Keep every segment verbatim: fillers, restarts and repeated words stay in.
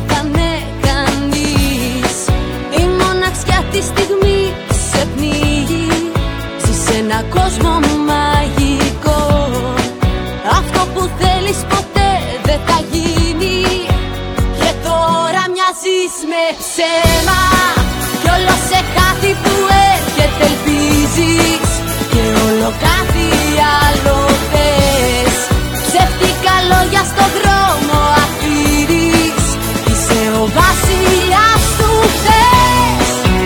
μάθανε κανείς. Η μοναξιά τη στιγμή σε πνίγει. Ζεις ένα κόσμο μαγικό. Αυτό που θέλεις ποτέ δεν θα γίνει. Και τώρα μοιάζεις με ψέμα. Κι όλο σε κάτι που έρχεται ελπίζεις. Και όλο κάτι άλλο θες. Ψεύτικα λόγια στον δρόμο αφήνεις. Είσαι ο βασιλιάς του θες.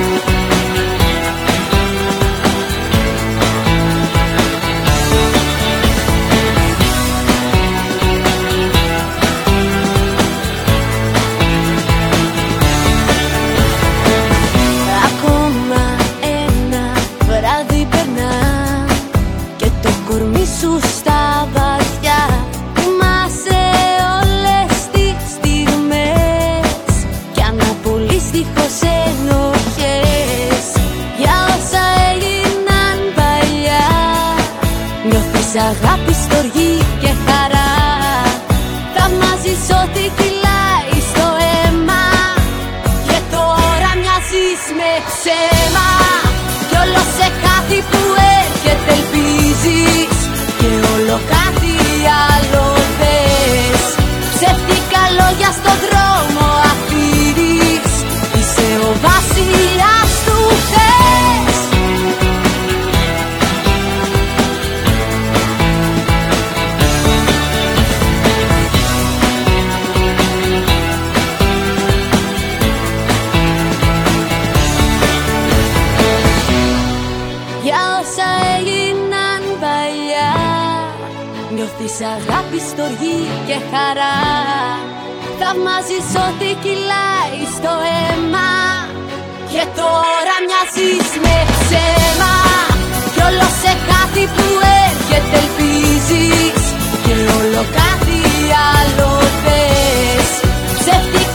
Ακόμα ένα βράδυ περνά και το κορμί σου στα βαθιά. Θυμάσαι όλες τις στιγμές κι αναπολύς δίχως ενοχές. Για όσα έγιναν παλιά νιώθεις αγάπη, στοργή και χαρά. Θαυμάζεις ό,τι κυλάει στο αίμα. Και τώρα μοιάζεις με ψέμα. Κι όλο σε κάτι που έρχεται ελπίζεις. Και όλο κάτι άλλο θες. Ψεύτικα λόγια στον δρόμο αφήνεις. Είσαι ο βασιλιάς του θες. Για όσα έγιναν παλιά νιώθεις αγάπη, στοργή και χαρά. Θαυμάζεις ό,τι κυλάει στο αίμα. Και τώρα μοιάζεις με ψέμα. Κι όλο σε κάτι που έρχεται ελπίζεις. Και όλο κάτι άλλο θες. Ψεύτικα